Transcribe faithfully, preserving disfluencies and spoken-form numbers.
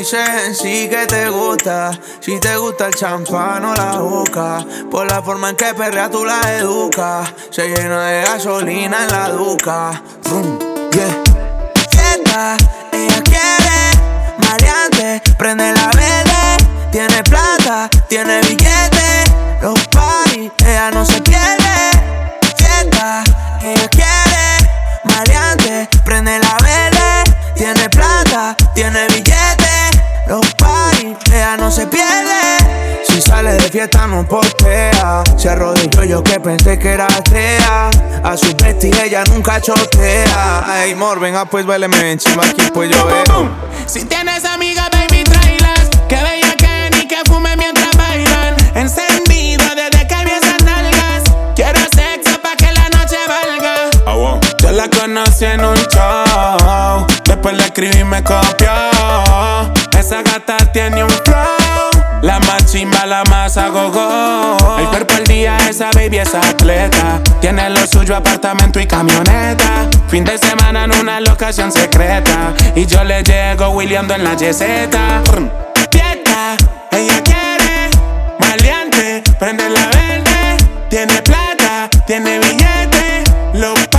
dicen sí que te gusta. Si te gusta el champán o la boca, por la forma en que perrea tú la educas. Se llena de gasolina en la duca. Boom, yeah. Fiesta, ella quiere maleante, prende la verde. Tiene plata, tiene billete. Los party, ella no se pierde. Fiesta, ella quiere maleante, prende la verde. Tiene plata, tiene billete. Los party, ella no se pierde. Si sale de fiesta no postea. Se arrodilló yo que pensé que era atea. A su bestia ella nunca chotea. Ay, mor, venga pues baileme encima aquí pues yo veo. Si tienes amigas, baby, tráelas. Que bella que ni que fume mientras bailan. Encendido desde que vi esas nalgas. Quiero sexo pa' que la noche valga. Oh, wow. Yo la conocí en un show. Después le escribí y me copió. Esa gata tiene un flow. La más chimba, la más a gogo. El cuerpo al día, esa baby es atleta. Tiene lo suyo, apartamento y camioneta. Fin de semana en una locación secreta. Y yo le llego Williando en la yeseta. Fiesta, ella quiere maleante, prende la verde. Tiene plata, tiene billete. Lo